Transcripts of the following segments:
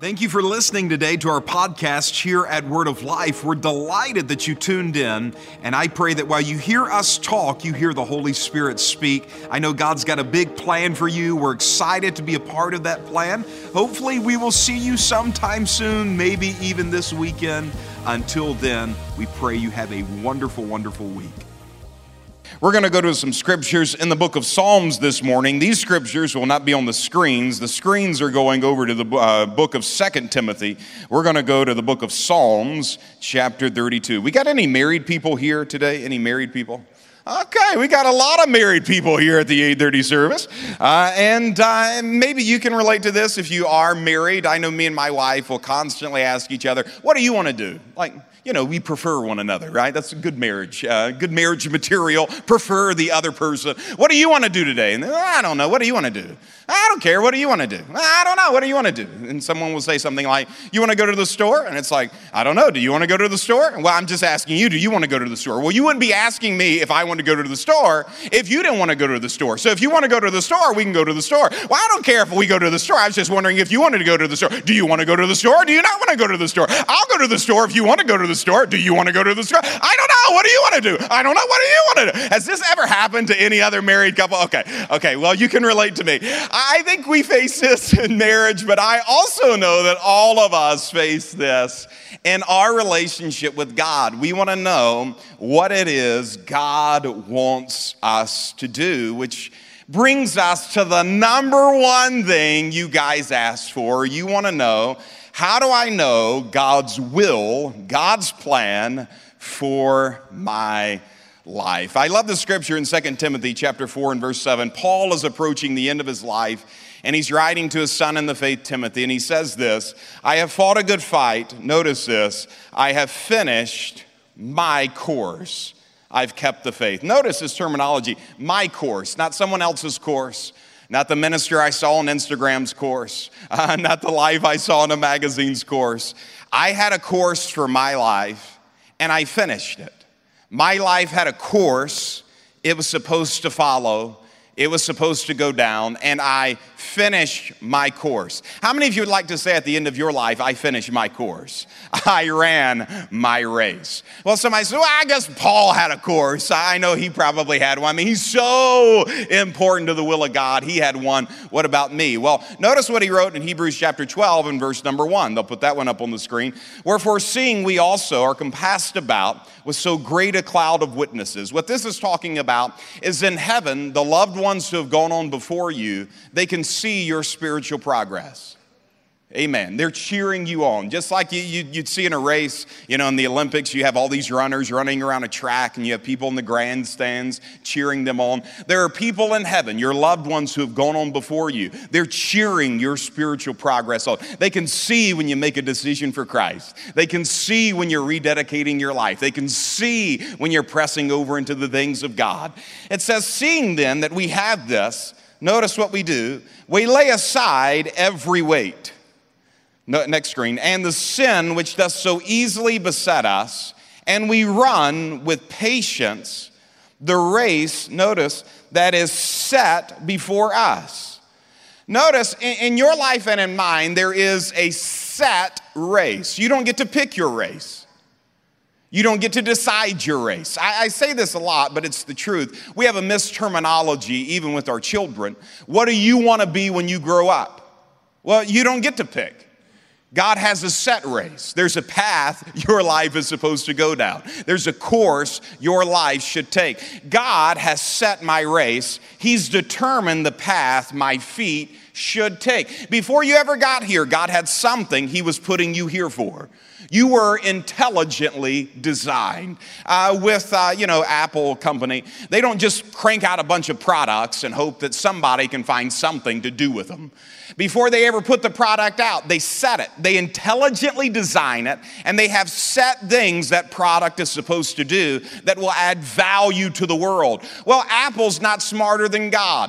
Thank you for listening today to our podcast here at Word of Life. We're delighted that you tuned in, and I pray that while you hear us talk, you hear the Holy Spirit speak. I know God's got a big plan for you. We're excited to be a part of that plan. Hopefully, we will see you sometime soon, maybe even this weekend. Until then, we pray you have a wonderful, wonderful week. We're going to go to some scriptures in the book of Psalms this morning. These scriptures will not be on the screens. The screens are going over to the book of 2 Timothy. We're going to go to the book of Psalms, chapter 32. We got any married people here today? Any married people? Okay, we got a lot of married people here at the 8:30 service. And maybe you can relate to this if you are married. I know me and my wife will constantly ask each other, what do you want to do? Like, you know, we prefer one another, right? That's a good marriage material. Prefer the other person. What do you want to do today? And I don't know. What do you want to do? I don't care. What do you want to do? I don't know. What do you want to do? And someone will say something like, you want to go to the store? And it's like, I don't know. Do you want to go to the store? Well, I'm just asking you, do you want to go to the store? Well, you wouldn't be asking me if I want to go to the store if you didn't want to go to the store. So if you want to go to the store, we can go to the store. Well, I don't care if we go to the store. I was just wondering if you wanted to go to the store. Do you want to go to the store? Or do you not want to go to the store? I'll go to the store if you want to go to the store. Do you want to go to the store? I don't know. What do you want to do? I don't know. What do you want to do? Has this ever happened to any other married couple? Okay. Well, you can relate to me. I think we face this in marriage, but I also know that all of us face this in our relationship with God. We want to know what it is God wants us to do, which brings us to the number one thing you guys asked for. You want to know, how do I know God's will, God's plan for my life? I love the scripture in 2 Timothy chapter 4 and verse 7. Paul is approaching the end of his life, and he's writing to his son in the faith, Timothy, and he says this, I have fought a good fight. Notice this, I have finished my course. I've kept the faith. Notice his terminology, my course, not someone else's course. Not the minister I saw on Instagram's course, not the life I saw in a magazine's course. I had a course for my life, and I finished it. My life had a course it was supposed to follow. It was supposed to go down, and I finished my course. How many of you would like to say at the end of your life, I finished my course? I ran my race. Well, somebody says, well, I guess Paul had a course. I know he probably had one. I mean, he's so important to the will of God. He had one. What about me? Well, notice what he wrote in Hebrews chapter 12 and verse number 1. They'll put that one up on the screen. Wherefore, seeing we also are compassed about with so great a cloud of witnesses. What this is talking about is in heaven, the loved ones who have gone on before you, they can see your spiritual progress. Amen. They're cheering you on. Just like you'd see in a race, you know, in the Olympics, you have all these runners running around a track and you have people in the grandstands cheering them on. There are people in heaven, your loved ones who have gone on before you. They're cheering your spiritual progress on. They can see when you make a decision for Christ. They can see when you're rededicating your life. They can see when you're pressing over into the things of God. It says, seeing then that we have this, notice what we do. We lay aside every weight. Next screen. And the sin which does so easily beset us, and we run with patience the race, notice, that is set before us. Notice, in your life and in mine, there is a set race. You don't get to pick your race. You don't get to decide your race. I say this a lot, but it's the truth. We have a misterminology even with our children. What do you want to be when you grow up? Well, you don't get to pick. God has a set race. There's a path your life is supposed to go down. There's a course your life should take. God has set my race. He's determined the path my feet should take. Before you ever got here, God had something He was putting you here for. You were intelligently designed. With Apple company, they don't just crank out a bunch of products and hope that somebody can find something to do with them. Before they ever put the product out, they set it. They intelligently design it, and they have set things that product is supposed to do that will add value to the world. Well, Apple's not smarter than God.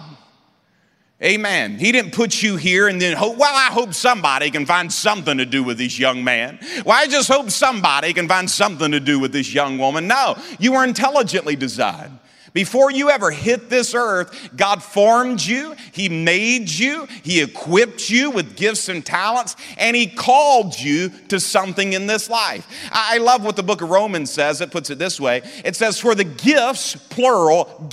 Amen. He didn't put you here and then hope, well, I hope somebody can find something to do with this young man. Well, I just hope somebody can find something to do with this young woman. No, you were intelligently designed. Before you ever hit this earth, God formed you, He made you, He equipped you with gifts and talents, and He called you to something in this life. I love what the book of Romans says. It puts it this way. It says, for the gifts, plural,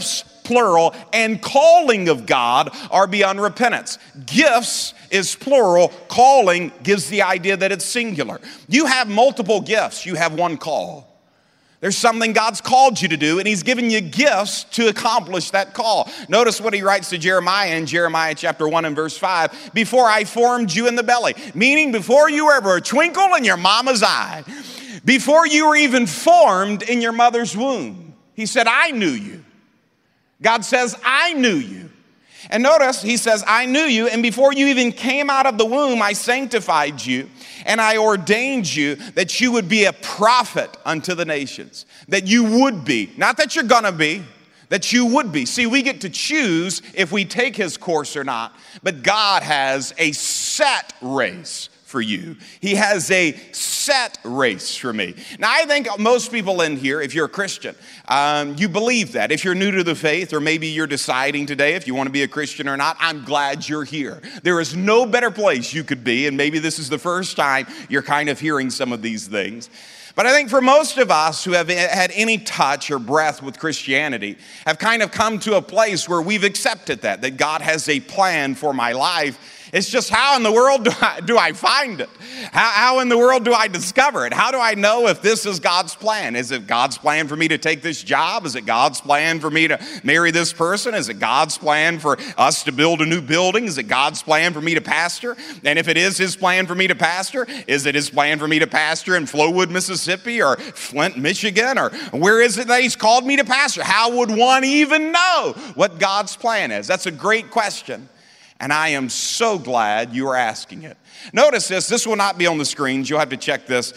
and calling of God are beyond repentance. Gifts is plural. Calling gives the idea that it's singular. You have multiple gifts. You have one call. There's something God's called you to do, and He's given you gifts to accomplish that call. Notice what He writes to Jeremiah in Jeremiah chapter 1 and verse 5. Before I formed you in the belly, meaning before you were ever a twinkle in your mama's eye, before you were even formed in your mother's womb. He said, I knew you. God says, I knew you. And notice, He says, I knew you, and before you even came out of the womb, I sanctified you, and I ordained you that you would be a prophet unto the nations. That you would be, not that you're gonna be, that you would be. See, we get to choose if we take His course or not, but God has a set race for you. He has a set race for me. Now, I think most people in here, if you're a Christian, you believe that. If you're new to the faith, or maybe you're deciding today if you want to be a Christian or not, I'm glad you're here. There is no better place you could be, and maybe this is the first time you're kind of hearing some of these things. But I think for most of us who have had any touch or breath with Christianity, have kind of come to a place where we've accepted that God has a plan for my life. It's just, how in the world do I find it? How in the world do I discover it? How do I know if this is God's plan? Is it God's plan for me to take this job? Is it God's plan for me to marry this person? Is it God's plan for us to build a new building? Is it God's plan for me to pastor? And if it is His plan for me to pastor, is it His plan for me to pastor in Flowood, Mississippi, or Flint, Michigan? Or where is it that He's called me to pastor? How would one even know what God's plan is? That's a great question. And I am so glad you are asking it. Notice this. This will not be on the screens. You'll have to check this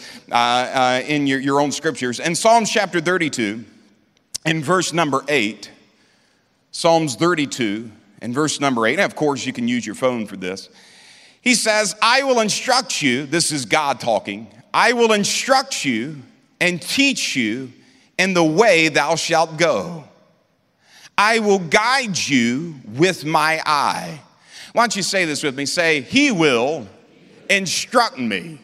in your own scriptures. In Psalms chapter 32, in verse number 8, Psalms 32, in verse number 8, and of course you can use your phone for this. He says, I will instruct you, this is God talking, I will instruct you and teach you in the way thou shalt go. I will guide you with my eye. Why don't you say this with me? Say, He will instruct me.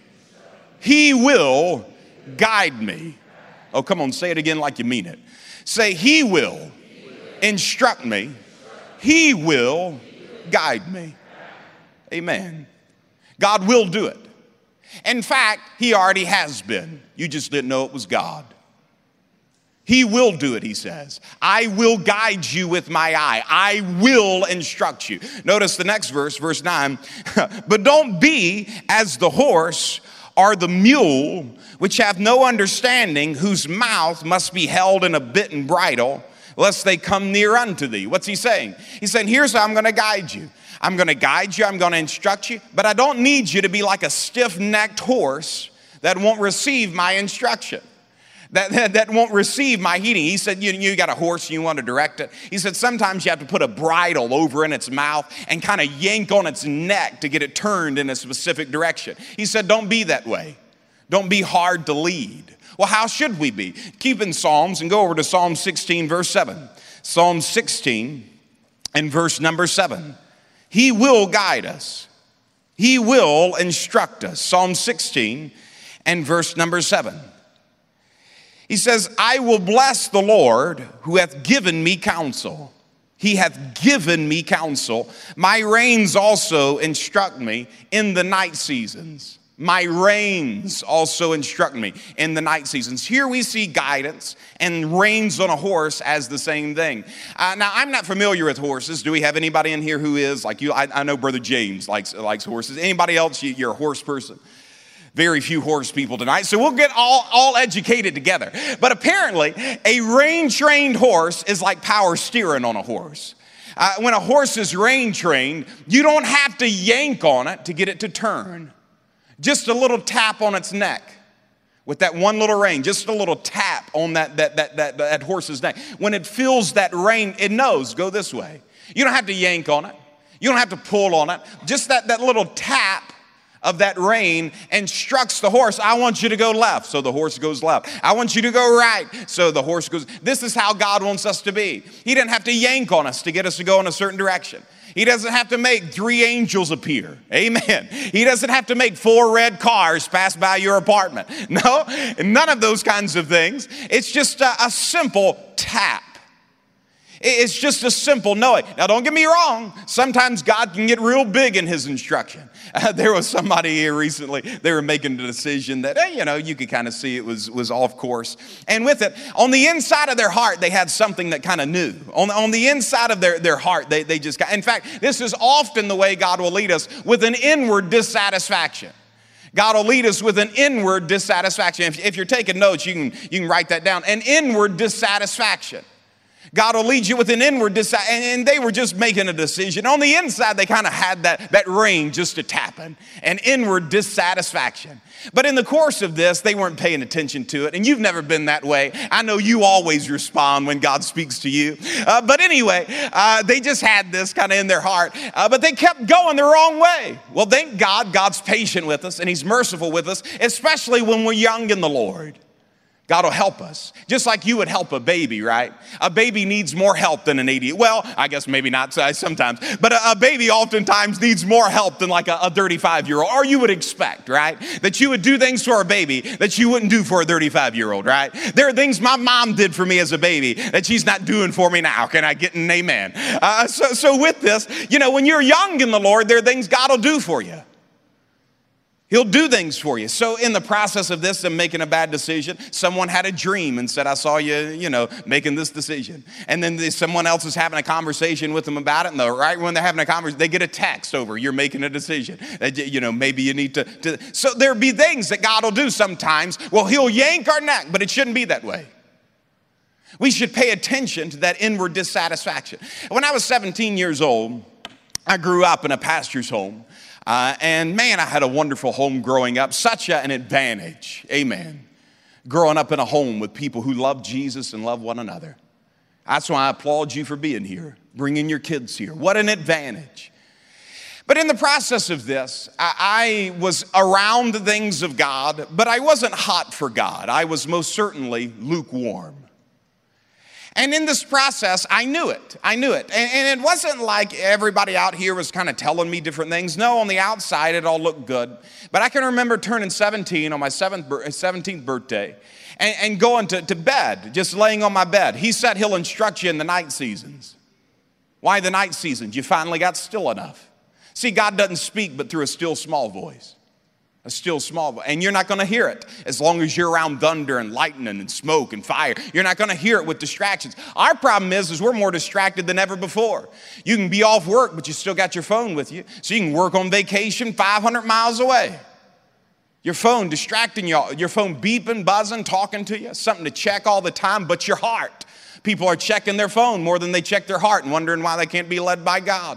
He will guide me. Oh, come on, say it again like you mean it. Say, He will instruct me. He will guide me. Amen. God will do it. In fact, He already has been. You just didn't know it was God. He will do it, He says. I will guide you with my eye. I will instruct you. Notice the next verse, verse 9. But don't be as the horse or the mule, which have no understanding, whose mouth must be held in a bit and bridle, lest they come near unto thee. What's He saying? He's saying, here's how I'm going to guide you. I'm going to guide you. I'm going to instruct you. But I don't need you to be like a stiff-necked horse that won't receive my instruction. That won't receive my heeding. He said, you got a horse and you want to direct it. He said, sometimes you have to put a bridle over in its mouth and kind of yank on its neck to get it turned in a specific direction. He said, don't be that way. Don't be hard to lead. Well, how should we be? Keep in Psalms and go over to Psalm 16, verse 7. Psalm 16 and verse number 7. He will guide us. He will instruct us. Psalm 16 and verse number 7. He says, I will bless the Lord who hath given me counsel. He hath given me counsel. My reins also instruct me in the night seasons. My reins also instruct me in the night seasons. Here we see guidance and reins on a horse as the same thing. Now, I'm not familiar with horses. Do we have anybody in here who is? Like you, I know Brother James likes horses. Anybody else, you're a horse person? Very few horse people tonight, so we'll get all educated together. But apparently, a rein-trained horse is like power steering on a horse. When a horse is rein-trained, you don't have to yank on it to get it to turn. Just a little tap on its neck with that one little rein, just a little tap on that horse's neck. When it feels that rein, it knows, go this way. You don't have to yank on it. You don't have to pull on it. Just that little tap of that rein instructs the horse, I want you to go left, so the horse goes left. I want you to go right, so the horse goes. This is how God wants us to be. He didn't have to yank on us to get us to go in a certain direction. He doesn't have to make 3 angels appear. Amen. He doesn't have to make 4 red cars pass by your apartment. No, none of those kinds of things. It's just a simple tap. It's just a simple knowing. Now, don't get me wrong. Sometimes God can get real big in his instruction. There was somebody here recently, they were making a decision that, you could kind of see it was off course. And with it, on the inside of their heart, they had something that kind of knew. On the inside of their heart, they just got, in fact, this is often the way God will lead us, with an inward dissatisfaction. God will lead us with an inward dissatisfaction. If you're taking notes, you can write that down. An inward dissatisfaction. God will lead you with an inward dissatisfaction. And they were just making a decision. On the inside, they kind of had that rein just a tapping, an inward dissatisfaction. But in the course of this, they weren't paying attention to it. And you've never been that way. I know you always respond when God speaks to you. But anyway, they just had this kind of in their heart. But they kept going the wrong way. Well, thank God, God's patient with us and he's merciful with us, especially when we're young in the Lord. God will help us, just like you would help a baby, right? A baby needs more help than an 80. Well, I guess maybe not sometimes, but a baby oftentimes needs more help than like a 35-year-old, or you would expect, right? That you would do things for a baby that you wouldn't do for a 35-year-old, right? There are things my mom did for me as a baby that she's not doing for me now. Can I get an amen? So with this, when you're young in the Lord, there are things God will do for you. He'll do things for you. So in the process of this, them making a bad decision, someone had a dream and said, I saw you, making this decision. And then someone else is having a conversation with them about it. And right when they're having a conversation, they get a text over, you're making a decision. Maybe you need to. So there'll be things that God will do sometimes. Well, he'll yank our neck, but it shouldn't be that way. We should pay attention to that inward dissatisfaction. When I was 17 years old, I grew up in a pastor's home. And man, I had a wonderful home growing up, such an advantage, amen. Growing up in a home with people who love Jesus and love one another. That's why I applaud you for being here, bringing your kids here. What an advantage. But in the process of this, I was around the things of God, but I wasn't hot for God. I was most certainly lukewarm. And in this process, I knew it. And it wasn't like everybody out here was kind of telling me different things. No, on the outside, it all looked good. But I can remember turning 17 on my 17th birthday and going to bed, just laying on my bed. He said he'll instruct you in the night seasons. Why the night seasons? You finally got still enough. See, God doesn't speak but through a still small voice. A still small voice. And you're not going to hear it as long as you're around thunder and lightning and smoke and fire. You're not going to hear it with distractions. Our problem is we're more distracted than ever before. You can be off work, but you still got your phone with you. So you can work on vacation 500 miles away. Your phone distracting you, your phone beeping, buzzing, talking to you, something to check all the time, but your heart. People are checking their phone more than they check their heart and wondering why they can't be led by God.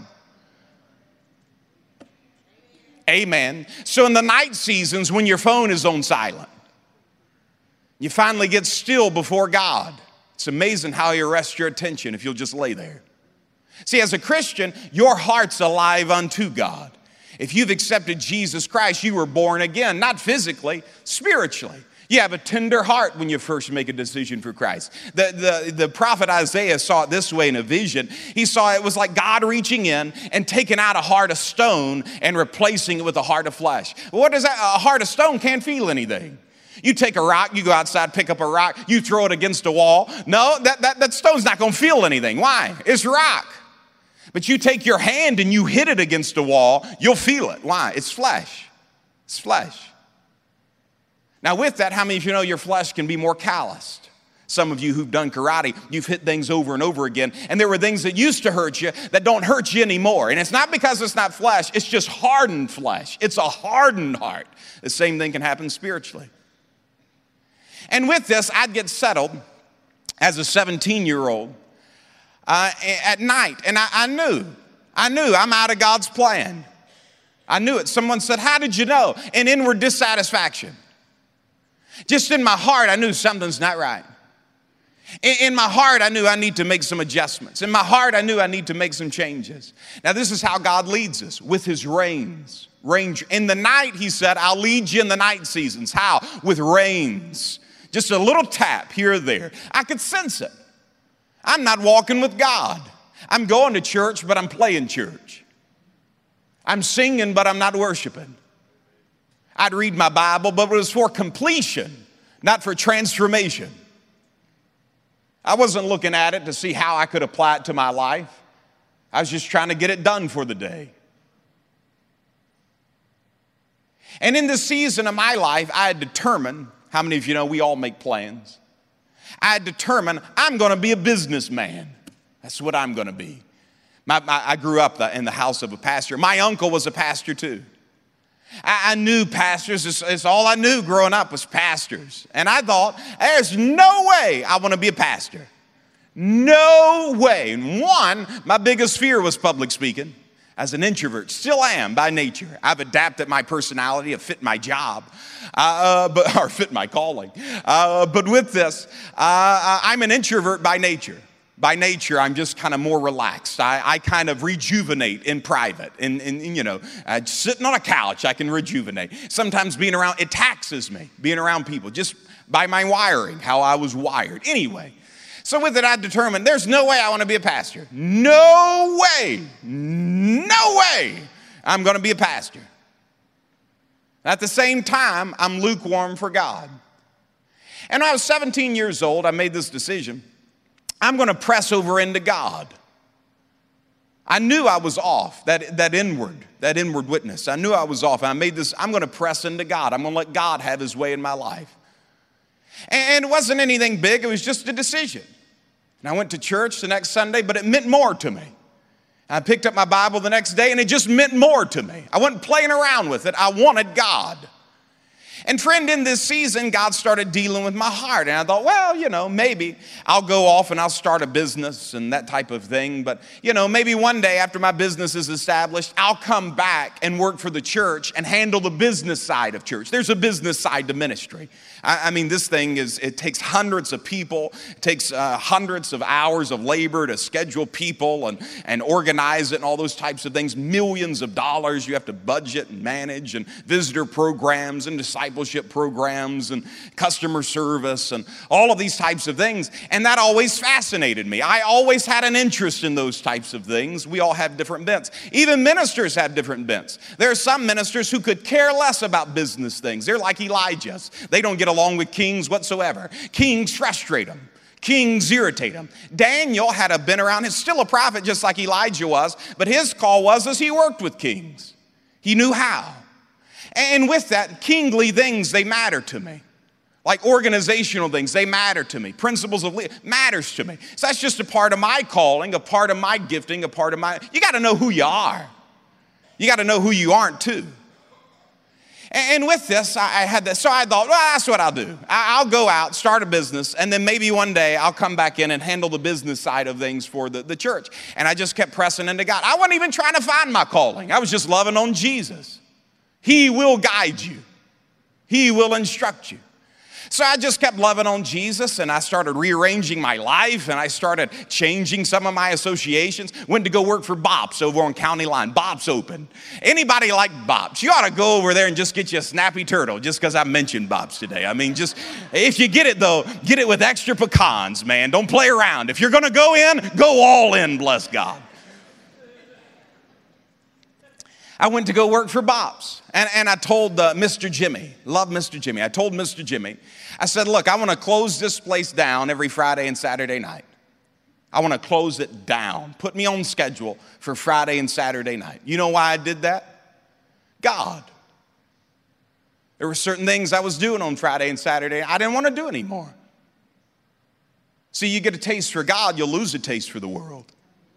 Amen. So in the night seasons when your phone is on silent, you finally get still before God. It's amazing how he arrests your attention if you'll just lay there. See, as a Christian, your heart's alive unto God. If you've accepted Jesus Christ, you were born again, not physically, spiritually. You have a tender heart when you first make a decision for Christ. The prophet Isaiah saw it this way in a vision. He saw it was like God reaching in and taking out a heart of stone and replacing it with a heart of flesh. What is that? A heart of stone can't feel anything. You take a rock, you go outside, pick up a rock, you throw it against a wall. No, that stone's not going to feel anything. Why? It's rock. But you take your hand and you hit it against a wall, you'll feel it. Why? It's flesh. It's flesh. Now with that, how many of you know your flesh can be more calloused? Some of you who've done karate, you've hit things over and over again, and there were things that used to hurt you that don't hurt you anymore. And it's not because it's not flesh, it's just hardened flesh. It's a hardened heart. The same thing can happen spiritually. And with this, I'd get settled as a 17-year-old at night, and I knew I'm out of God's plan. I knew it. Someone said, how did you know? An inward dissatisfaction. Just in my heart, I knew something's not right. In my heart, I knew I need to make some adjustments. In my heart, I knew I need to make some changes. Now, this is how God leads us, with his reins. In the night, he said, I'll lead you in the night seasons. How? With reins. Just a little tap here or there. I could sense it. I'm not walking with God. I'm going to church, but I'm playing church. I'm singing, but I'm not worshiping. I'd read my Bible, but it was for completion, not for transformation. I wasn't looking at it to see how I could apply it to my life. I was just trying to get it done for the day. And in this season of my life, I had determined, how many of you know we all make plans? I had determined I'm going to be a businessman. That's what I'm going to be. I grew up in the house of a pastor. My uncle was a pastor too. I knew pastors. It's all I knew growing up was pastors. And I thought, there's no way I want to be a pastor. No way. And one, my biggest fear was public speaking. As an introvert, still am by nature. I've adapted my personality to fit my job, or fit my calling. But with this, I'm an introvert by nature. By nature, I'm just kind of more relaxed. I kind of rejuvenate in private. Sitting on a couch, I can rejuvenate. Sometimes being around, it taxes me, being around people, just by my wiring, how I was wired. Anyway, so with it, I determined there's no way I want to be a pastor. No way I'm going to be a pastor. At the same time, I'm lukewarm for God. And when I was 17 years old, I made this decision. I'm going to press over into God. I knew I was off, that inward witness. I knew I was off. And I made this, I'm going to press into God. I'm going to let God have his way in my life. And it wasn't anything big. It was just a decision. And I went to church the next Sunday, but it meant more to me. I picked up my Bible the next day, and it just meant more to me. I wasn't playing around with it. I wanted God. And friend, in this season, God started dealing with my heart. And I thought, well, maybe I'll go off and I'll start a business and that type of thing. But, maybe one day after my business is established, I'll come back and work for the church and handle the business side of church. There's a business side to ministry. I mean, this thing it takes hundreds of people. It takes hundreds of hours of labor to schedule people and organize it and all those types of things. Millions of dollars you have to budget and manage, and visitor programs and discipleship programs and customer service and all of these types of things. And that always fascinated me. I always had an interest in those types of things. We all have different bents. Even ministers have different bents. There are some ministers who could care less about business things. They're like Elijah's. They don't get along with kings whatsoever. Kings frustrate them. Kings irritate them. Daniel had been around. He's still a prophet just like Elijah was, but his call was as he worked with kings. He knew how. And with that, kingly things, they matter to me. Like organizational things, they matter to me. Principles of leadership matters to me. So that's just a part of my calling, a part of my gifting, you got to know who you are. You got to know who you aren't too. And with this, I had this. So I thought, well, that's what I'll do. I'll go out, start a business, and then maybe one day I'll come back in and handle the business side of things for the church. And I just kept pressing into God. I wasn't even trying to find my calling. I was just loving on Jesus. He will guide you. He will instruct you. So I just kept loving on Jesus, and I started rearranging my life, and I started changing some of my associations. Went to go work for Bops over on County Line. Bops open. Anybody like Bops? You ought to go over there and just get you a snappy turtle just because I mentioned Bops today. I mean, just if you get it, though, get it with extra pecans, man. Don't play around. If you're going to go in, go all in, bless God. I went to go work for Bops, and I told Mr. Jimmy, love Mr. Jimmy. I told Mr. Jimmy, I said, look, I want to close this place down every Friday and Saturday night. I want to close it down. Put me on schedule for Friday and Saturday night. You know why I did that? God. There were certain things I was doing on Friday and Saturday I didn't want to do anymore. See, you get a taste for God, you'll lose a taste for the world.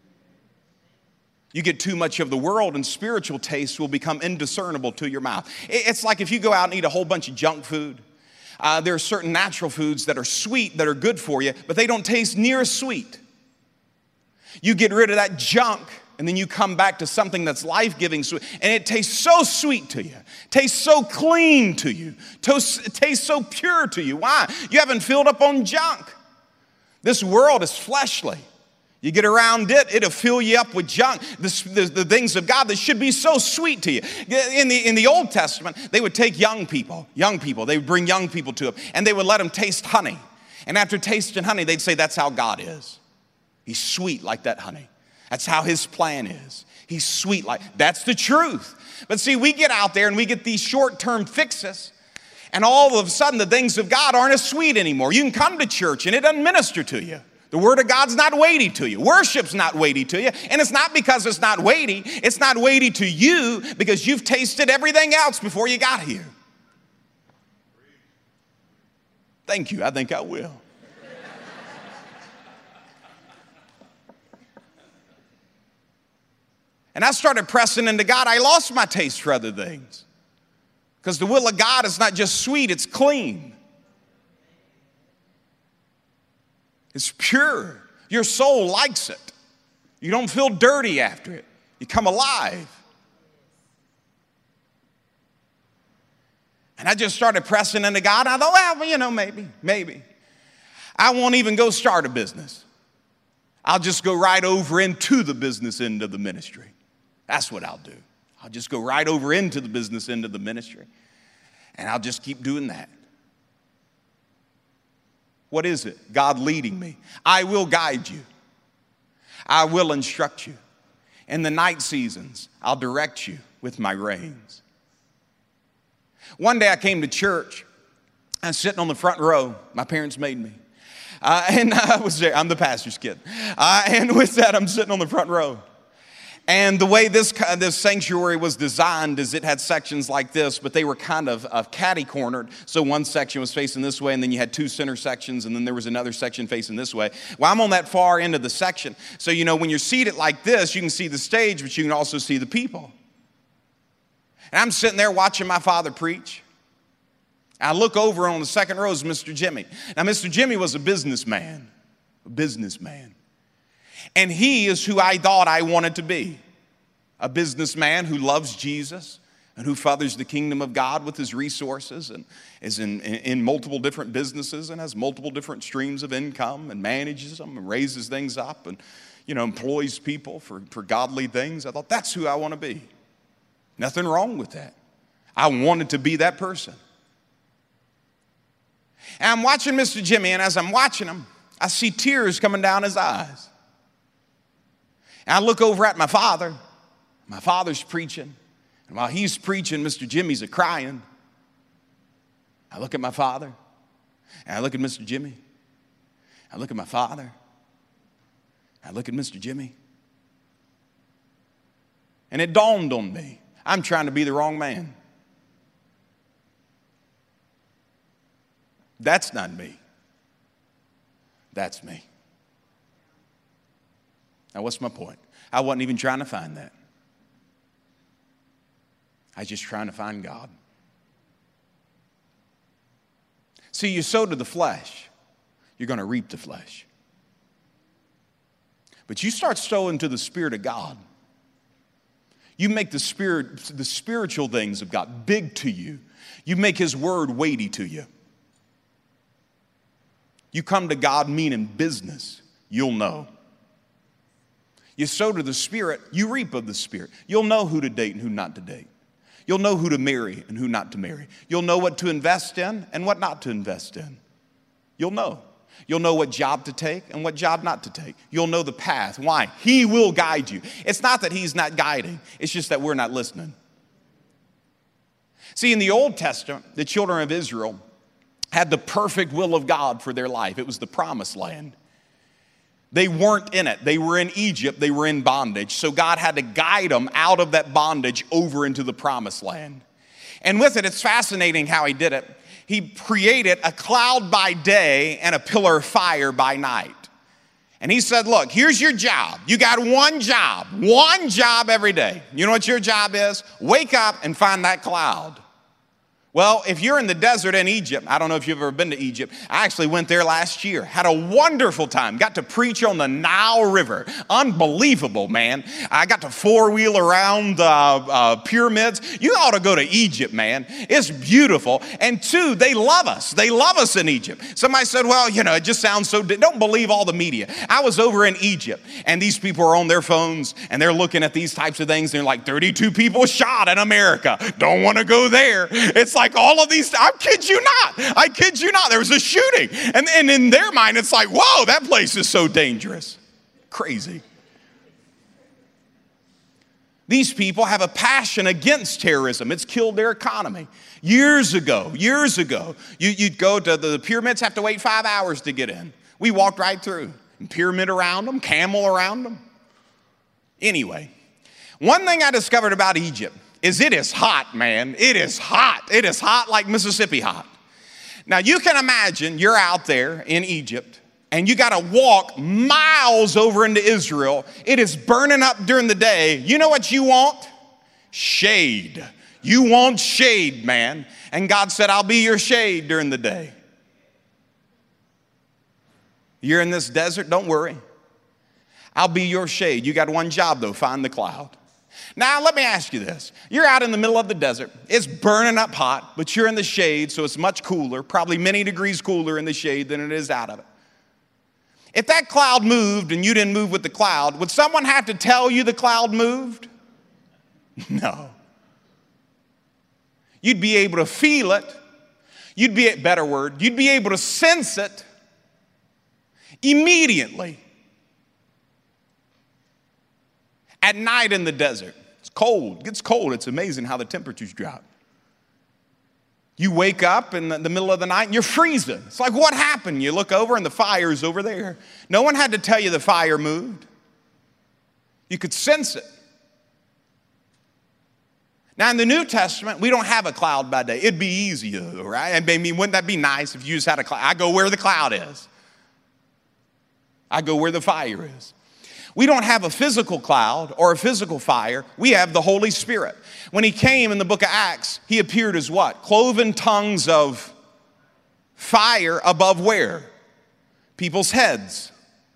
You get too much of the world, and spiritual taste will become indiscernible to your mouth. It's like if you go out and eat a whole bunch of junk food. There are certain natural foods that are sweet, that are good for you, but they don't taste near as sweet. You get rid of that junk, and then you come back to something that's life-giving, sweet, and it tastes so sweet to you, tastes so clean to you, tastes so pure to you. Why? You haven't filled up on junk. This world is fleshly. You get around it, it'll fill you up with junk, the things of God that should be so sweet to you. In the Old Testament, they would take young people, they would bring young people to them, and they would let them taste honey. And after tasting honey, they'd say, that's how God is. He's sweet like that honey. That's how his plan is. He's sweet that's the truth. But see, we get out there and we get these short-term fixes, and all of a sudden the things of God aren't as sweet anymore. You can come to church and it doesn't minister to you. The Word of God's not weighty to you. Worship's not weighty to you. And it's not because it's not weighty. It's not weighty to you because you've tasted everything else before you got here. Thank you. I think I will. And I started pressing into God. I lost my taste for other things. Because the will of God is not just sweet, it's clean. It's pure. Your soul likes it. You don't feel dirty after it. You come alive. And I just started pressing into God. I thought, well, maybe. I won't even go start a business. I'll just go right over into the business end of the ministry. That's what I'll do. I'll just go right over into the business end of the ministry. And I'll just keep doing that. What is it? God leading me. I will guide you. I will instruct you. In the night seasons, I'll direct you with my reins. One day I came to church. I was sitting on the front row. My parents made me. And I was there. I'm the pastor's kid. And with that, I'm sitting on the front row. And the way this sanctuary was designed is it had sections like this, but they were kind of catty-cornered. So one section was facing this way, and then you had two center sections, and then there was another section facing this way. Well, I'm on that far end of the section. So, when you're seated like this, you can see the stage, but you can also see the people. And I'm sitting there watching my father preach. I look over on the second row is Mr. Jimmy. Now, Mr. Jimmy was a businessman. And he is who I thought I wanted to be. A businessman who loves Jesus and who fathers the kingdom of God with his resources and is in multiple different businesses and has multiple different streams of income and manages them and raises things up and, employs people for godly things. I thought, that's who I want to be. Nothing wrong with that. I wanted to be that person. And I'm watching Mr. Jimmy, and as I'm watching him, I see tears coming down his eyes. And I look over at my father. My father's preaching. And while he's preaching, Mr. Jimmy's a-crying. I look at my father. And I look at Mr. Jimmy. I look at my father. I look at Mr. Jimmy. And it dawned on me. I'm trying to be the wrong man. That's not me. That's me. Now, what's my point? I wasn't even trying to find that. I was just trying to find God. See, you sow to the flesh, you're going to reap the flesh. But you start sowing to the Spirit of God. You make the spiritual things of God big to you. You make His word weighty to you. You come to God meaning business, you'll know. You sow to the Spirit, you reap of the Spirit. You'll know who to date and who not to date. You'll know who to marry and who not to marry. You'll know what to invest in and what not to invest in. You'll know. You'll know what job to take and what job not to take. You'll know the path. Why? He will guide you. It's not that He's not guiding. It's just that we're not listening. See, in the Old Testament, the children of Israel had the perfect will of God for their life. It was the promised land. They weren't in it. They were in Egypt. They were in bondage. So God had to guide them out of that bondage over into the promised land. And with it, it's fascinating how He did it. He created a cloud by day and a pillar of fire by night. And He said, look, here's your job. You got one job every day. You know what your job is? Wake up and find that cloud. Well, if you're in the desert in Egypt, I don't know if you've ever been to Egypt. I actually went there last year. Had a wonderful time. Got to preach on the Nile River. Unbelievable, man. I got to four-wheel around pyramids. You ought to go to Egypt, man. It's beautiful. And two, they love us. They love us in Egypt. Somebody said, well, it just sounds so... Don't believe all the media. I was over in Egypt, and these people are on their phones, and they're looking at these types of things. They're like, 32 people shot in America. Don't want to go there. It's like all of these, I kid you not, there was a shooting. And in their mind, it's like, whoa, that place is so dangerous. Crazy. These people have a passion against terrorism. It's killed their economy. Years ago, you'd go to the pyramids, have to wait 5 hours to get in. We walked right through. Pyramid around them, camel around them. Anyway, one thing I discovered about Egypt is it is hot, man. It is hot. It is hot like Mississippi hot. Now, you can imagine you're out there in Egypt, and you got to walk miles over into Israel. It is burning up during the day. You know what you want? Shade. You want shade, man. And God said, I'll be your shade during the day. You're in this desert, don't worry. I'll be your shade. You got one job, though, find the cloud. Now, let me ask you this. You're out in the middle of the desert. It's burning up hot, but you're in the shade, so it's much cooler, probably many degrees cooler in the shade than it is out of it. If that cloud moved and you didn't move with the cloud, would someone have to tell you the cloud moved? No. You'd be able to feel it. You'd be able to sense it immediately. At night in the desert, it's cold. It gets cold. It's amazing how the temperatures drop. You wake up in the middle of the night and you're freezing. It's like, what happened? You look over and the fire's over there. No one had to tell you the fire moved. You could sense it. Now, in the New Testament, we don't have a cloud by day. It'd be easy, though, right? I mean, wouldn't that be nice if you just had a cloud? I go where the cloud is. I go where the fire is. We don't have a physical cloud or a physical fire. We have the Holy Spirit. When he came in the book of Acts, he appeared as what? Cloven tongues of fire above where? People's heads.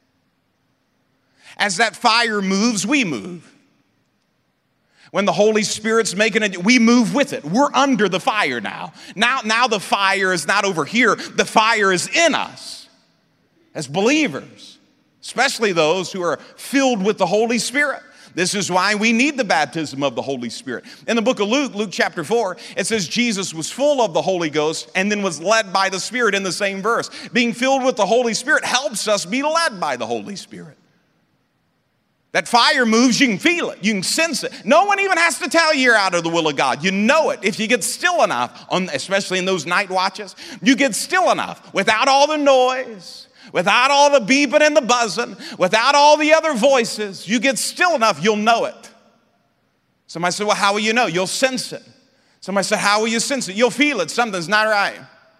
As that fire moves, we move. When the Holy Spirit's making it, we move with it. We're under the fire now. Now the fire is not over here. The fire is in us as believers. Especially those who are filled with the Holy Spirit. This is why we need the baptism of the Holy Spirit. In the book of Luke chapter 4, it says Jesus was full of the Holy Ghost and then was led by the Spirit in the same verse. Being filled with the Holy Spirit helps us be led by the Holy Spirit. That fire moves, you can feel it, you can sense it. No one even has to tell you you're out of the will of God. You know it. If you get still enough, especially in those night watches, you get still enough without all the noise, without all the beeping and the buzzing, without all the other voices, you get still enough, you'll know it. Somebody said, well, how will you know? You'll sense it. Somebody said, how will you sense it? You'll feel it. Something's not right.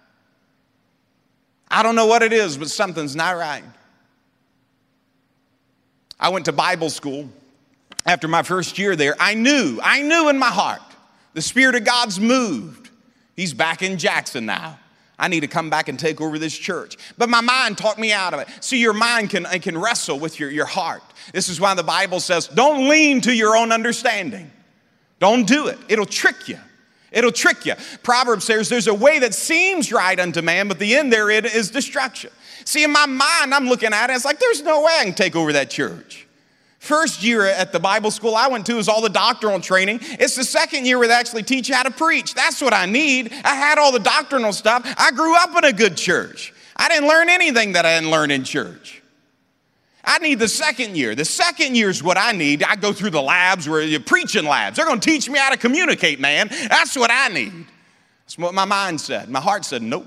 I don't know what it is, but something's not right. I went to Bible school. After my first year there, I knew in my heart, the Spirit of God's moved. He's back in Jackson now. I need to come back and take over this church. But my mind talked me out of it. See, your mind can wrestle with your heart. This is why the Bible says, don't lean to your own understanding. Don't do it. It'll trick you. It'll trick you. Proverbs says there's a way that seems right unto man, but the end therein is destruction. See, in my mind, I'm looking at it, it's like, there's no way I can take over that church. First year at the Bible school I went to was all the doctrinal training. It's the second year where they actually teach you how to preach. That's what I need. I had all the doctrinal stuff. I grew up in a good church. I didn't learn anything that I didn't learn in church. I need the second year. The second year is what I need. I go through the labs where you're preaching labs. They're going to teach me how to communicate, man. That's what I need. That's what my mind said. My heart said, nope.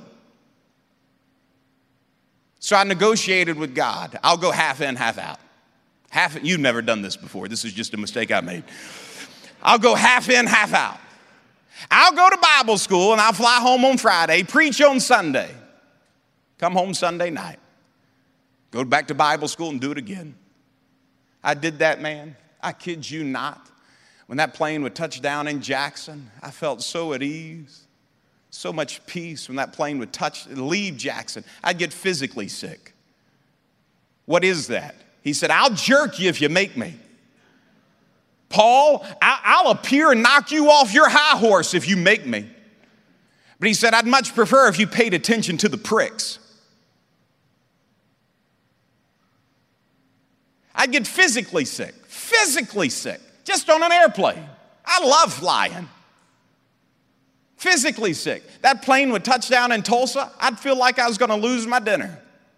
So I negotiated with God. I'll go half in, half out. You've never done this before. This is just a mistake I made. I'll go half in, half out. I'll go to Bible school and I'll fly home on Friday, preach on Sunday, come home Sunday night, go back to Bible school and do it again. I did that, man. I kid you not. When that plane would touch down in Jackson, I felt so at ease, So much peace when that plane would leave Jackson. I'd get physically sick. What is that? He said, I'll jerk you if you make me. Paul, I'll appear and knock you off your high horse if you make me. But he said, I'd much prefer if you paid attention to the pricks. I'd get physically sick, just on an airplane. I love flying. Physically sick. That plane would touch down in Tulsa, I'd feel like I was going to lose my dinner.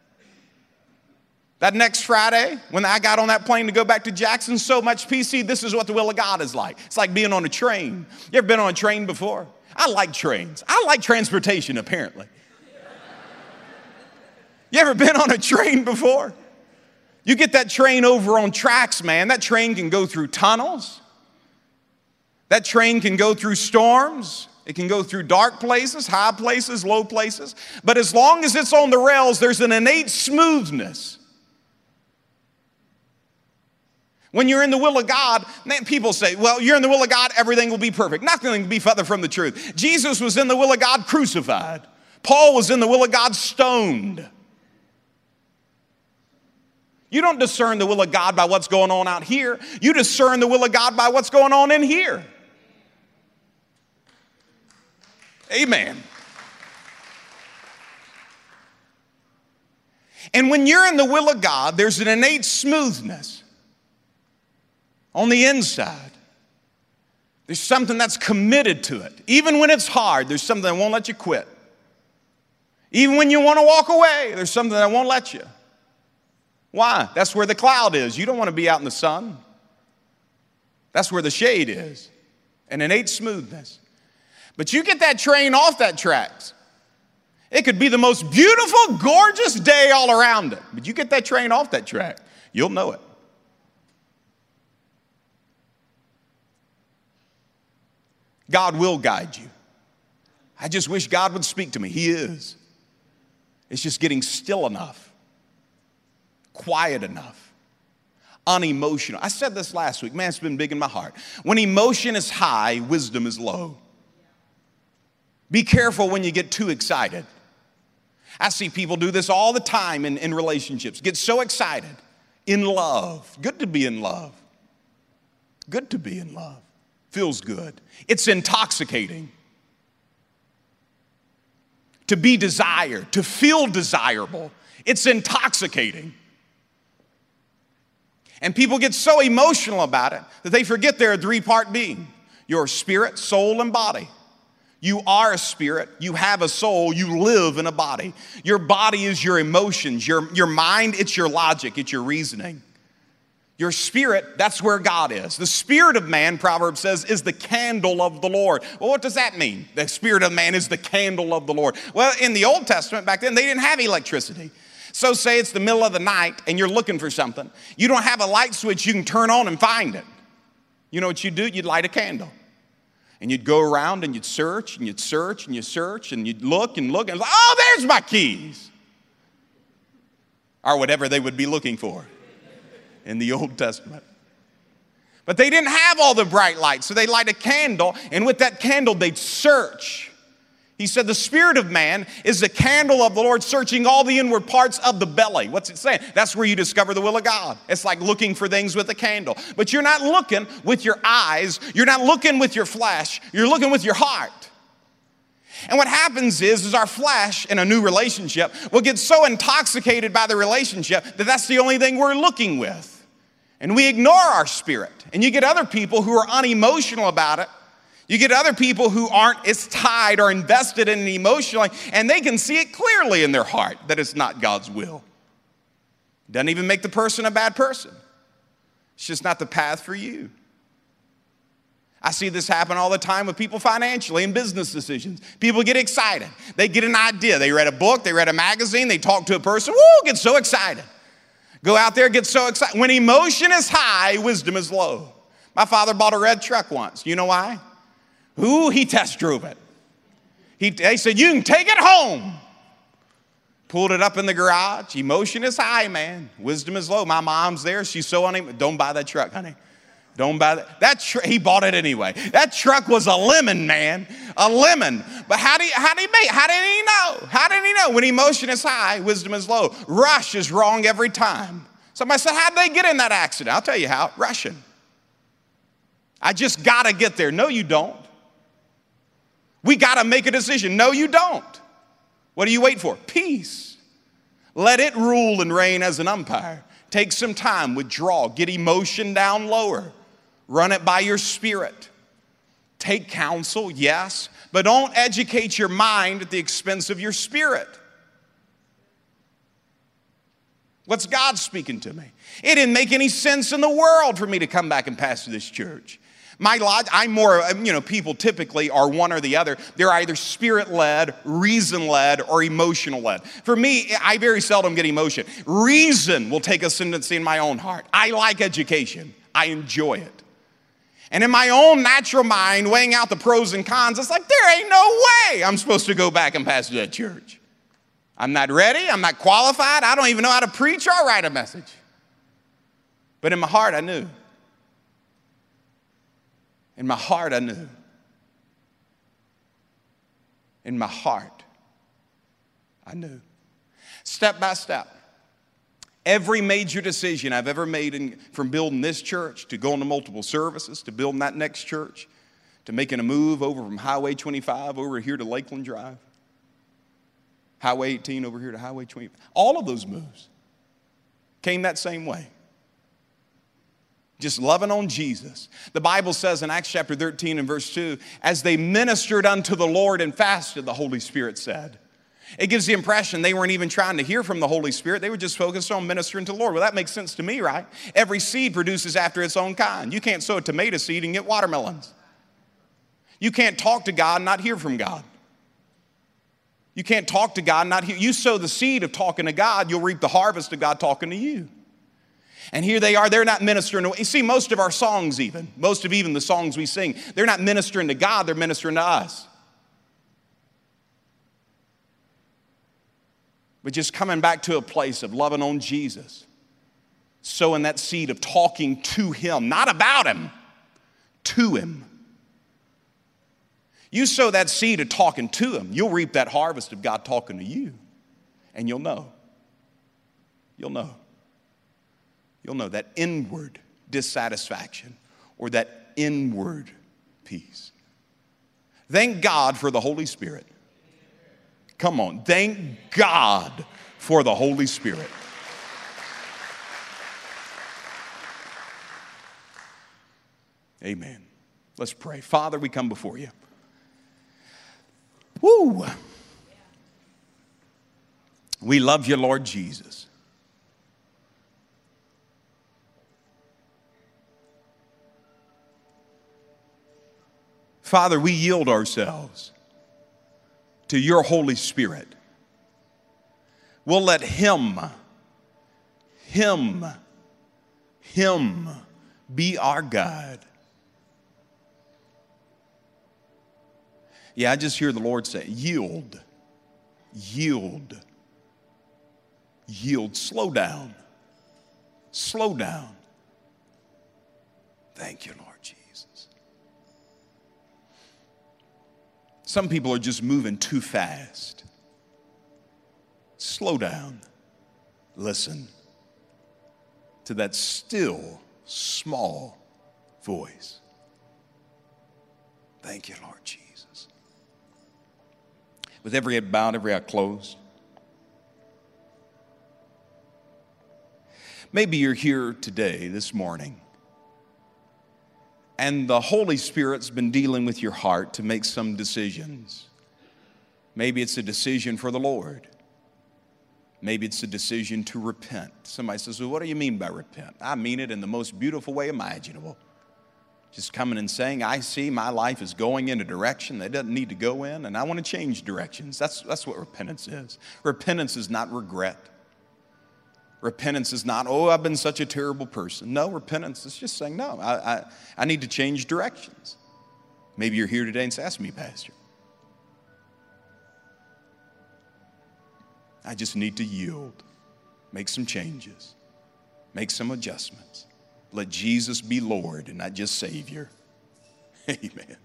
That next Friday, when I got on that plane to go back to Jackson, so much peace. See, this is what the will of God is like. It's like being on a train. You ever been on a train before? I like trains. I like transportation, apparently. You ever been on a train before? You get that train over on tracks, man. That train can go through tunnels. That train can go through storms. It can go through dark places, high places, low places. But as long as it's on the rails, there's an innate smoothness. When you're in the will of God, people say, well, you're in the will of God, everything will be perfect. Nothing can be further from the truth. Jesus was in the will of God crucified. Paul was in the will of God stoned. You don't discern the will of God by what's going on out here. You discern the will of God by what's going on in here. Amen. And when you're in the will of God, there's an innate smoothness on the inside. There's something that's committed to it. Even when it's hard, there's something that won't let you quit. Even when you want to walk away, there's something that won't let you. Why? That's where the cloud is. You don't want to be out in the sun. That's where the shade is. An innate smoothness. But you get that train off that tracks. It could be the most beautiful, gorgeous day all around it. But you get that train off that track, you'll know it. God will guide you. I just wish God would speak to me. He is. It's just getting still enough, quiet enough, unemotional. I said this last week. Man, it's been big in my heart. When emotion is high, wisdom is low. Be careful when you get too excited. I see people do this all the time in relationships. Get so excited. In love. Good to be in love. Good to be in love. Feels good. It's intoxicating. To be desired, to feel desirable. It's intoxicating. And people get so emotional about it that they forget they're a three-part being. Your spirit, soul, and body. You are a spirit, you have a soul, you live in a body. Your body is your emotions, your mind, it's your logic, it's your reasoning. Your spirit, that's where God is. The spirit of man, Proverbs says, is the candle of the Lord. Well, what does that mean? The spirit of man is the candle of the Lord. Well, in the Old Testament, back then, they didn't have electricity. So say it's the middle of the night and you're looking for something. You don't have a light switch you can turn on and find it. You know what you'd do? You'd light a candle. And you'd go around and you'd search and you'd search and you'd search and you'd look and look and like, oh, there's my keys. Or whatever they would be looking for in the Old Testament. But they didn't have all the bright lights, so they light a candle, and with that candle they'd search. He said the spirit of man is the candle of the Lord, searching all the inward parts of the belly. What's it saying? That's where you discover the will of God. It's like looking for things with a candle. But you're not looking with your eyes. You're not looking with your flesh. You're looking with your heart. And what happens is our flesh in a new relationship will get so intoxicated by the relationship that that's the only thing we're looking with. And we ignore our spirit. And you get other people who are unemotional about it. You get other people who aren't as tied or invested in it emotionally, and they can see it clearly in their heart that it's not God's will. Doesn't even make the person a bad person. It's just not the path for you. I see this happen all the time with people financially in business decisions. People get excited. They get an idea. They read a book, they read a magazine, they talk to a person, woo, get so excited. Go out there, get so excited. When emotion is high, wisdom is low. My father bought a red truck once. You know why? Ooh, he test drove it. They said, you can take it home. Pulled it up in the garage. Emotion is high, man. Wisdom is low. My mom's there. She's so don't buy that truck, honey. Don't buy that. He bought it anyway. That truck was a lemon, man. A lemon. But how did he know? How did he know? When emotion is high, wisdom is low. Rush is wrong every time. Somebody said, how did they get in that accident? I'll tell you how. Rushing. I just got to get there. No, you don't. We got to make a decision. No, you don't. What do you wait for? Peace. Let it rule and reign as an umpire. Take some time, withdraw, get emotion down lower. Run it by your spirit. Take counsel, yes, but don't educate your mind at the expense of your spirit. What's God speaking to me? It didn't make any sense in the world for me to come back and pastor this church. I'm more, people typically are one or the other. They're either spirit-led, reason-led, or emotional-led. For me, I very seldom get emotion. Reason will take ascendancy in my own heart. I like education. I enjoy it. And in my own natural mind, weighing out the pros and cons, it's like, there ain't no way I'm supposed to go back and pastor that church. I'm not ready. I'm not qualified. I don't even know how to preach or write a message. But in my heart, I knew. In my heart, I knew. In my heart, I knew. Step by step. Every major decision I've ever made from building this church to going to multiple services, to building that next church, to making a move over from Highway 25 over here to Lakeland Drive, Highway 18 over here to Highway 25, all of those moves came that same way. Just loving on Jesus. The Bible says in Acts chapter 13 and verse 2, as they ministered unto the Lord and fasted, the Holy Spirit said. It gives the impression they weren't even trying to hear from the Holy Spirit. They were just focused on ministering to the Lord. Well, that makes sense to me, right? Every seed produces after its own kind. You can't sow a tomato seed and get watermelons. You can't talk to God and not hear from God. You can't talk to God and not hear. You sow the seed of talking to God, you'll reap the harvest of God talking to you. And here they are, they're not ministering. You see, most of our songs even the songs we sing, they're not ministering to God, they're ministering to us. But just coming back to a place of loving on Jesus, sowing that seed of talking to Him, not about Him, to Him. You sow that seed of talking to Him, you'll reap that harvest of God talking to you. And you'll know. You'll know. You'll know that inward dissatisfaction or that inward peace. Thank God for the Holy Spirit. Come on, thank God for the Holy Spirit. Amen. Let's pray. Father, we come before you. Woo! We love you, Lord Jesus. Father, we yield ourselves to your Holy Spirit. We'll let Him be our guide. Yeah, I just hear the Lord say, yield, yield, yield. Slow down. Slow down. Thank you, Lord Jesus. Some people are just moving too fast. Slow down. Listen to that still, small voice. Thank you, Lord Jesus. With every head bowed, every eye closed. Maybe you're here today, this morning, and the Holy Spirit's been dealing with your heart to make some decisions. Maybe it's a decision for the Lord. Maybe it's a decision to repent. Somebody says, well, what do you mean by repent? I mean it in the most beautiful way imaginable. Just coming and saying, I see my life is going in a direction that it doesn't need to go in, and I want to change directions. That's what repentance is. Repentance is not regret. Repentance is not, oh, I've been such a terrible person. No, repentance is just saying, no, I need to change directions. Maybe you're here today and say, ask me, Pastor. I just need to yield, make some changes, make some adjustments. Let Jesus be Lord and not just Savior. Amen.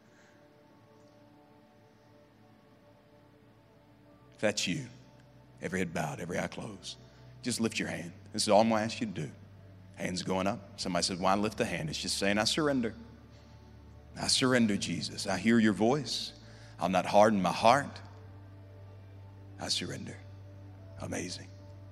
If that's you, every head bowed, every eye closed, just lift your hand. This is all I'm going to ask you to do. Hands going up. Somebody said, why lift the hand? It's just saying, I surrender. I surrender, Jesus. I hear your voice. I'll not harden my heart. I surrender. Amazing.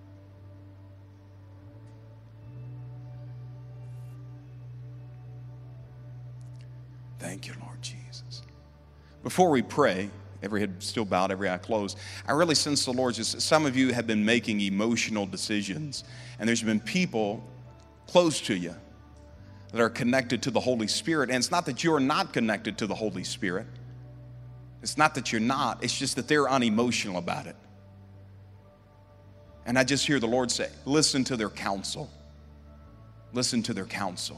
Thank you, Lord Jesus. Before we pray, every head still bowed, every eye closed, I really sense the Lord just, some of you have been making emotional decisions, and there's been people close to you that are connected to the Holy Spirit. And it's not that you're not connected to the Holy Spirit. It's not that you're not. It's just that they're unemotional about it. And I just hear the Lord say, listen to their counsel. Listen to their counsel.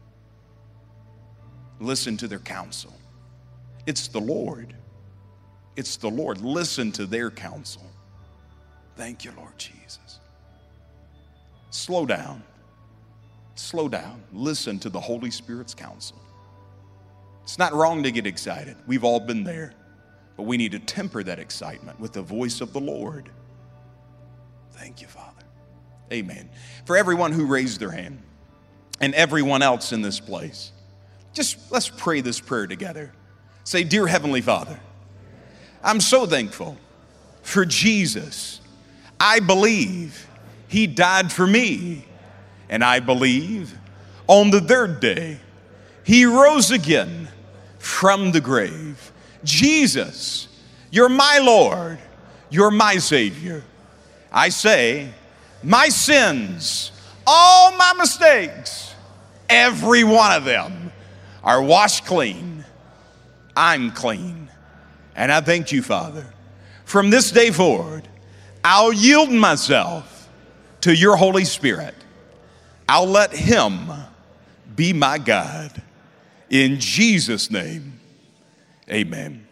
Listen to their counsel. It's the Lord. It's the Lord. Listen to their counsel. Thank you, Lord Jesus. Slow down. Slow down. Listen to the Holy Spirit's counsel. It's not wrong to get excited. We've all been there. But we need to temper that excitement with the voice of the Lord. Thank you, Father. Amen. For everyone who raised their hand and everyone else in this place, just let's pray this prayer together. Say, Dear Heavenly Father, I'm so thankful for Jesus. I believe He died for me. And I believe on the third day, He rose again from the grave. Jesus, you're my Lord. You're my Savior. I say, my sins, all my mistakes, every one of them are washed clean. I'm clean. And I thank you, Father. From this day forward, I'll yield myself to your Holy Spirit. I'll let Him be my God. In Jesus' name, amen.